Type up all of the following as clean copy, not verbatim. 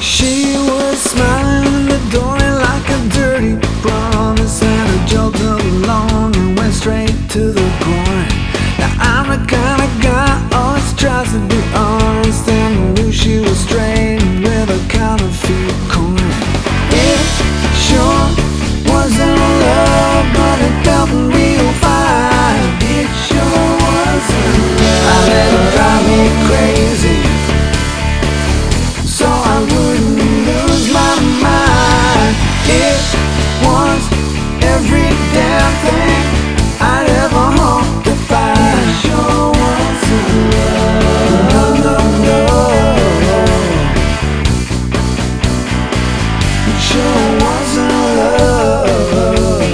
She was smiling in the doorway like a dirty promise, and I joked along and went straight to the point. Now I'm the kind of guy always tries to be honest, and I knew she was straight with a counterfeit coin. It sure wasn't love, but it felt real fine. It sure wasn't love. I let it drive me crazy, so I wouldn't lose my mind. It was every damn thing I'd ever hoped to find. It sure wasn't love. No, no, no. It sure wasn't love.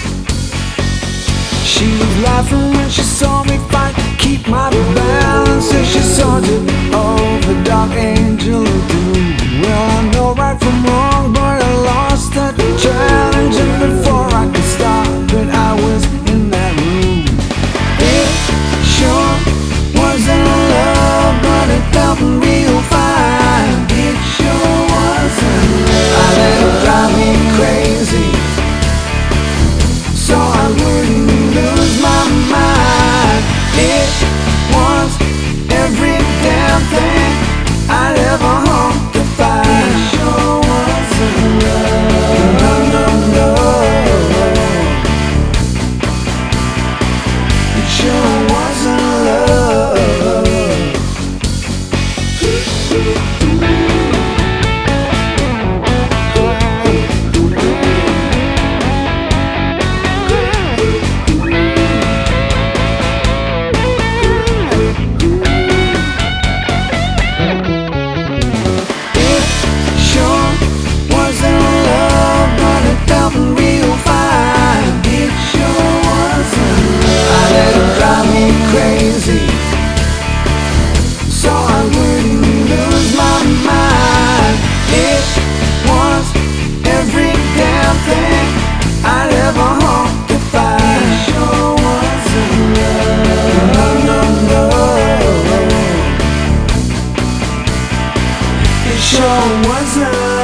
She was laughing when she saw me fight, keep my balance as she soared over dark angel of doom. Well, I know right from wrong, but I lost that challenge, and before I could stop it, I was in that room. It sure wasn't love, but it felt real fine. It sure wasn't love. I let it drive me crazy, so I wouldn't lose my mind. It was every damn thing I'd ever hoped to find. It sure wasn't love. No, no, no. It sure wasn't love. Crazy, so I wouldn't lose my mind. It was every damn thing I'd ever hoped to find. It sure wasn't love. No, no, no. It sure wasn't.